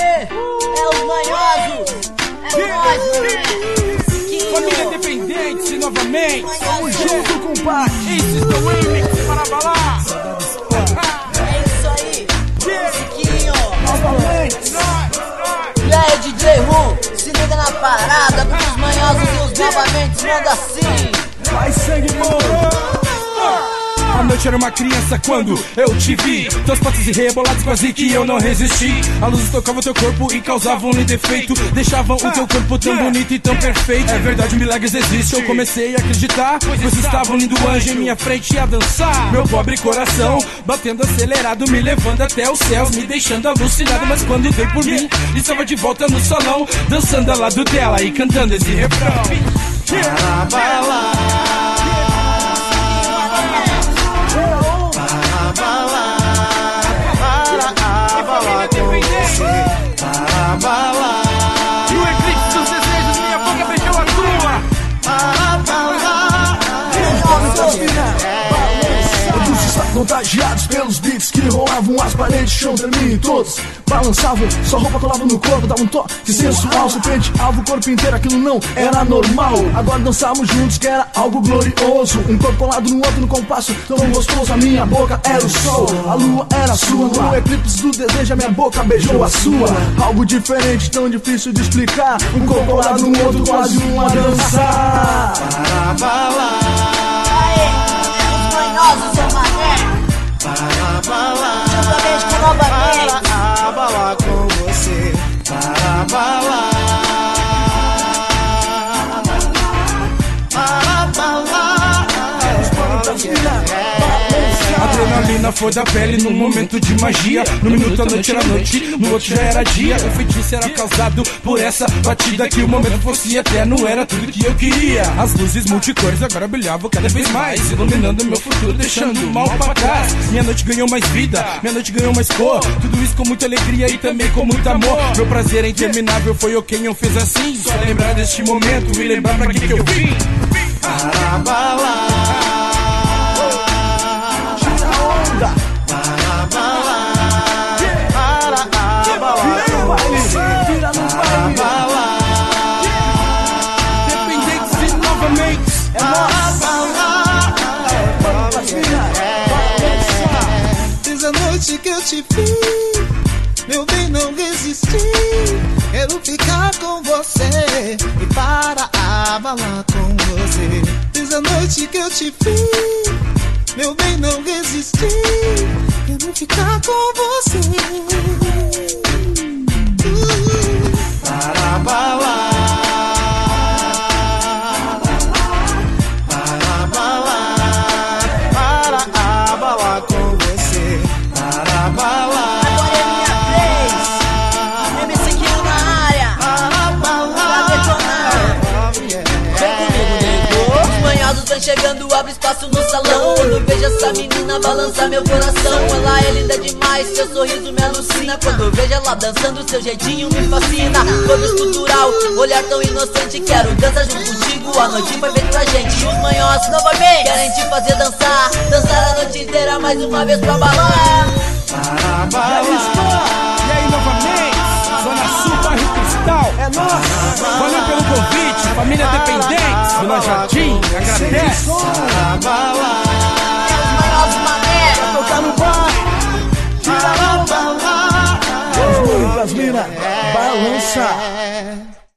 É os manhosos. É nóis, mano. Família Independente, novamente. Tamo junto, compadre. Esses do remix para balar. É isso aí. Musiquinho. Novamente. E aí, DJ Ru, se liga na parada. Os manhosos e os novamente manda assim. Vai sangue bom. A noite era uma criança quando eu te vi. Teus patos e rebolados quase que eu não resisti. A luz tocava teu corpo e causavam um defeito. Deixavam o teu corpo tão bonito e tão perfeito. É verdade, milagres existem. Eu comecei a acreditar. Vocês estavam lindo anjo em minha frente a dançar. Meu pobre coração batendo acelerado, me levando até os céus, me deixando alucinado. Mas quando dei por mim, estava de volta no salão, dançando ao lado dela e cantando esse refrão. Para balar. Para balar. E o eclipse dos desejos, minha boca beijou a tua. Para balar. Todos estavam contagiados pelos beats que rolavam as paredes, chão tremiam todos balançavam, sua roupa colava no corpo, dava um toque sensual, serpente alvo o corpo inteiro, aquilo não era normal. Agora dançávamos juntos que era algo glorioso, um corpo colado no outro no compasso tão gostoso. A minha boca era o sol, a lua era a sua, no eclipse do desejo a minha boca beijou a sua. Algo diferente, tão difícil de explicar, um corpo colado no outro, quase uma dança. Para balar. Os manhosos e o mané. Para balar. Juntamente com novamente. Para balar com você. Para balar. Para balar. Adrenalina foi da pele num momento de magia. No minuto a noite era noite, no outro já era dia. O feitiço era causado por essa batida, que o momento fosse eterno, era tudo que eu queria. As luzes multicores agora brilhavam cada vez mais, iluminando meu futuro, deixando o mal pra trás. Minha noite ganhou mais vida, minha noite ganhou mais cor. Tudo isso com muita alegria e também com muito amor. Meu prazer é interminável, foi eu quem eu fiz assim. Só lembrar deste momento, me lembrar pra que eu vim. Para balar. Desde a noite que eu te vi, meu bem, não resisti. Quero ficar com você e para abalar com você. Desde a noite que eu te vi, meu bem, não resisti. Quero ficar com você. Para balar. Agora é minha vez. MC Quinho na área. Pra detonar. Vem comigo, nego. Os manhosos vem chegando, abre espaço no salão. Quando vejo essa menina balançar meu coração, ela é linda demais, seu sorriso me alucina. Quando vejo ela dançando, seu jeitinho me fascina. Todo escultural, olhar tão inocente. Quero dançar junto contigo, a noite foi feita pra gente. E os manhosos novamente querem te fazer dançar, dançar a noite inteira mais uma vez pra balar. Para balar. E aí novamente, Zona Sul, Bairro Cristal. É nóis. Valeu pelo convite, família Dependente. Vila Jardim, agradece. Para balar. Os manhosos mané. Pra tocar no bairro, Para balar. os mãos das minas, balança.